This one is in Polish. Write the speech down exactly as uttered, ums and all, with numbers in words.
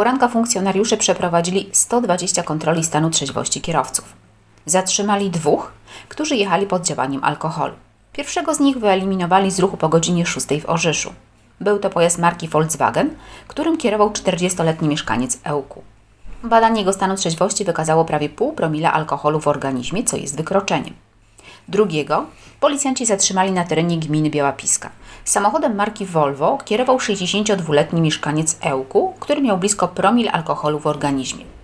poranka funkcjonariusze przeprowadzili sto dwadzieścia kontroli stanu trzeźwości kierowców. Zatrzymali dwóch, którzy jechali pod działaniem alkoholu. Pierwszego z nich wyeliminowali z ruchu po godzinie szóstej w Orzyszu. Był to pojazd marki Volkswagen, którym kierował czterdziestoletni mieszkaniec Ełku. Badanie jego stanu trzeźwości wykazało prawie pół promila alkoholu w organizmie, co jest wykroczeniem. Drugiego policjanci zatrzymali na terenie gminy Biała Piska. Samochodem marki Volvo kierował sześćdziesięciodwuletni mieszkaniec Ełku, który miał blisko promil alkoholu w organizmie.